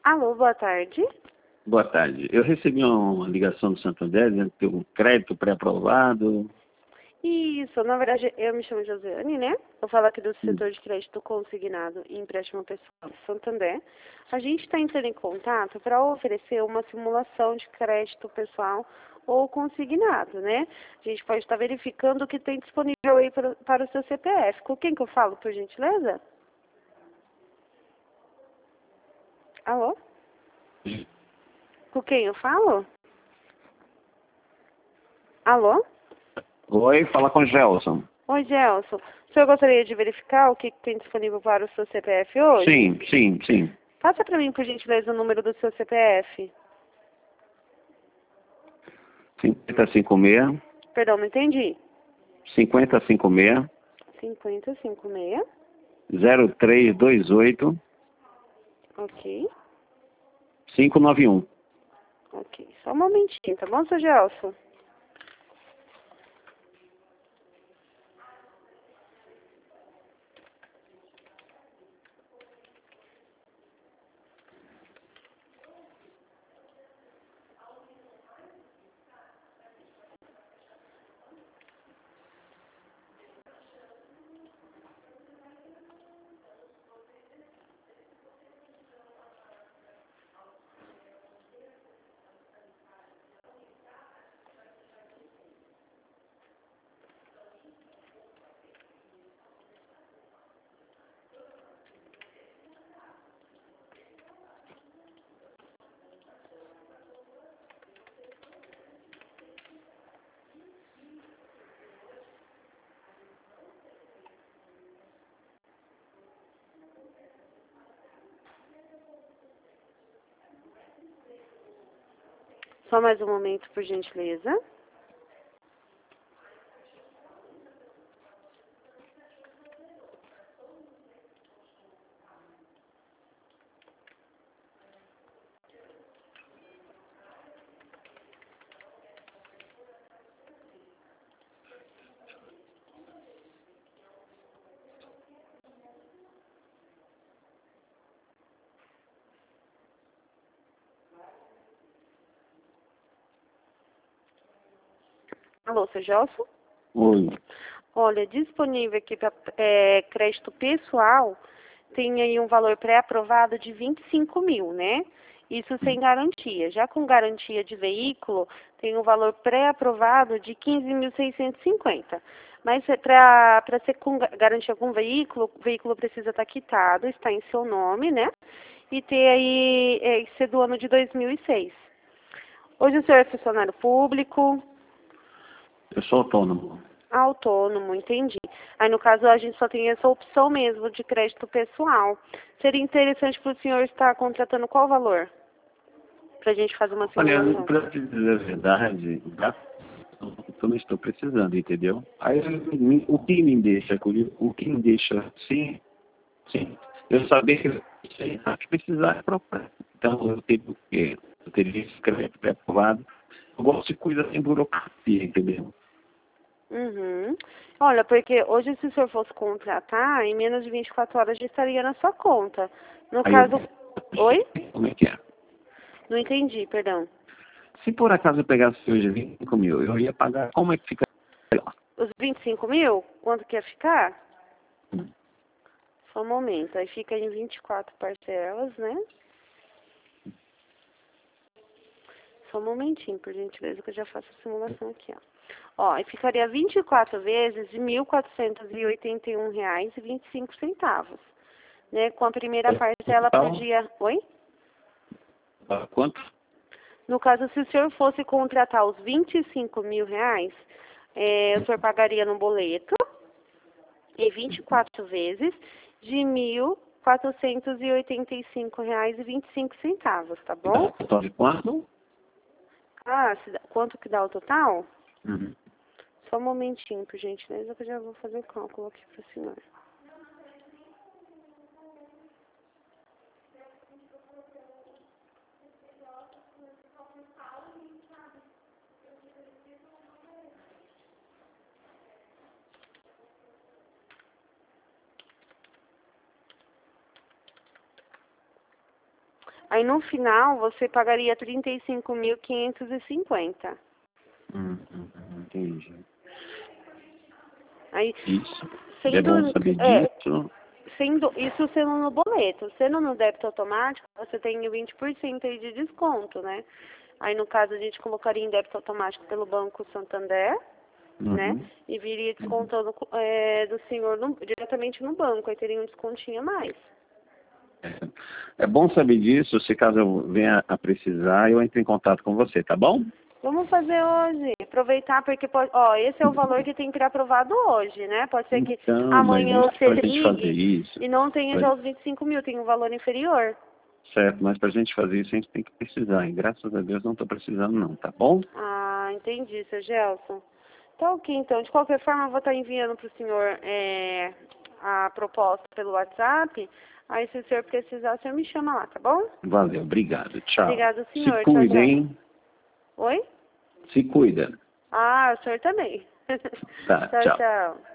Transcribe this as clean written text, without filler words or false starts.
Alô, boa tarde. Boa tarde. Eu recebi uma ligação do Santander dizendo que tem um crédito pré-aprovado. Isso, na verdade, eu me chamo Josiane, né? Eu falo aqui do setor de crédito consignado e empréstimo pessoal do Santander. A gente está entrando em contato para oferecer uma simulação de crédito pessoal ou consignado, né? A gente pode estar verificando o que tem disponível aí para o seu CPF. Com quem que eu falo, por gentileza? Alô? Com quem eu falo? Alô? Oi, fala com o Gelson. Oi, Gelson. O senhor gostaria de verificar o que tem disponível para o seu CPF hoje? Sim. Passa para mim, por gentileza, o número do seu CPF. 5056, Perdão, não entendi. 5056, 5056. 0328, Ok. 591. Ok. Só um momentinho, tá bom, seu Gelson? Só mais um momento, por gentileza. Alô, seu Gelson? Oi. Olha, disponível aqui para crédito pessoal, tem aí um valor pré-aprovado de 25 mil, né? Isso sem garantia. Já com garantia de veículo, tem um valor pré-aprovado de 15.650. Mas para ser com garantia com veículo, o veículo precisa estar quitado, está em seu nome, né? E ter aí, ser do ano de 2006. Hoje o senhor é funcionário público? Eu sou autônomo. Autônomo, entendi. Aí, no caso, a gente só tem essa opção mesmo de crédito pessoal. Seria interessante para o senhor estar contratando qual valor? Para a gente fazer uma Olha, simulação. para te dizer a verdade, eu não estou precisando, entendeu? Aí, o que me deixa, sim, eu saber que eu precisar é próprio. Então, eu teria esse crédito pré-aprovado. Eu gosto de coisa sem burocracia, entendeu? Uhum. Olha, porque hoje, se o senhor fosse contratar, em menos de 24 horas já estaria na sua conta. No Aí eu, caso... Oi? como é que é? Não entendi, perdão. Se por acaso eu pegasse hoje 25 mil, eu ia pagar, como é que fica lá? Os 25 mil, quanto que ia ficar? Só um momento. Aí fica em 24 parcelas, né? Só um momentinho, por gentileza, que eu já faço a simulação aqui, ó. Ó, e ficaria 24 vezes de R$ 1.481,25, né? Com a primeira parcela para o Total, dia... Oi? quanto? No caso, se o senhor fosse contratar os R$ 25.000, o senhor pagaria no boleto e 24 vezes de R$ 1.485,25, tá Dá bom? total de quanto? Ah, quanto que dá o total? Uhum. Só um momentinho, por gentileza, que eu já vou fazer o cálculo aqui para o senhor. Aí no final você pagaria 35.550. Entendi. Aí, Isso. sendo, É bom saber disso. isso sendo no boleto. Sendo no débito automático, você tem 20% aí de desconto, né? Aí no caso a gente colocaria em débito automático pelo Banco Santander, né? E viria descontando do senhor diretamente no banco. Aí teria um descontinho a mais. É bom saber disso, se caso eu venha a precisar, eu entro em contato com você, tá bom? Vamos fazer hoje. Aproveitar, porque esse é o valor que tem que ser aprovado hoje, né? Pode ser que Então, amanhã mas você pra gente fazer ligue isso, e não tenha já os 25 mil, tem um valor inferior. certo, mas pra gente fazer isso a gente tem que precisar, e graças a Deus não tô precisando não, tá bom? Ah, entendi, seu Gelson. Tá ok, então. De qualquer forma, eu vou estar enviando para o senhor a proposta pelo WhatsApp. Aí, se o senhor precisar, o senhor me chama lá, tá bom? Valeu, obrigado, tchau. Obrigado, Se senhor. Tchau, cuida, tchau. hein? Oi? Se cuida. Ah, o senhor também. Tá, Tchau, tchau. tchau.